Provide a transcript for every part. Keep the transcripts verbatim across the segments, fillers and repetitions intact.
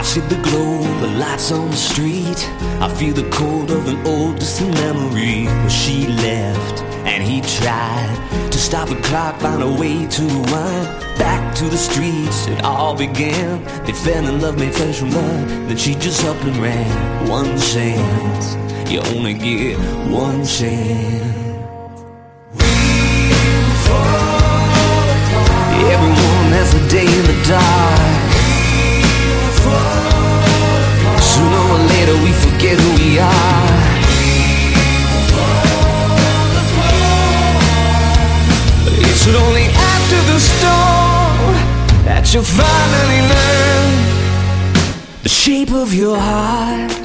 see the glow, the lights on the street. I feel the cold of an old distant memory. Well, she left and he tried to stop the clock, find a way to rewind. Back to the streets it all began. They fell in love, made friends from love. Then she just up and ran. One chance, you only get one chance. Everyone has a day in the dark. Sooner or later we forget who we are. It's only after the storm that you finally learn the shape of your heart.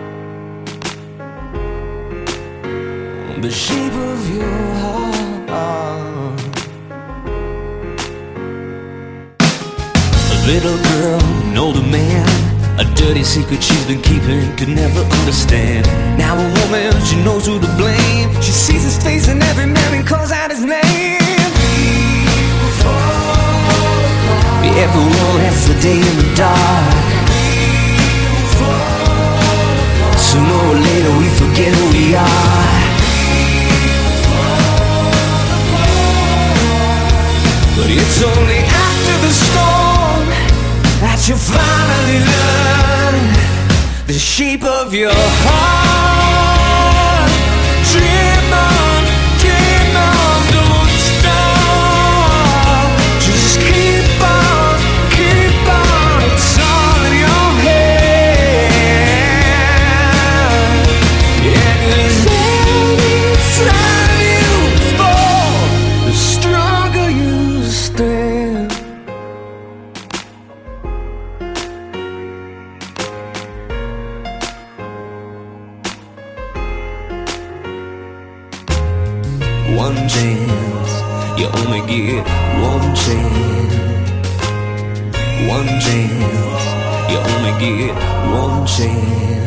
The shape of your heart. A little girl, an older man, a dirty secret she's been keeping, could never understand. Now a woman, she knows who to blame. She sees his face in every man and calls out his name. Everyone has a day in the dark. Sooner or later we forget who we are. But it's only after the storm that you finally learn the shape of your heart. Dream on, dream on, don't stop. Just keep on, keep on. It's all in your head. Yeah, 'cause every time you fall, the stronger you stand. One chance, you only get one chance. One chance, you only get one chance.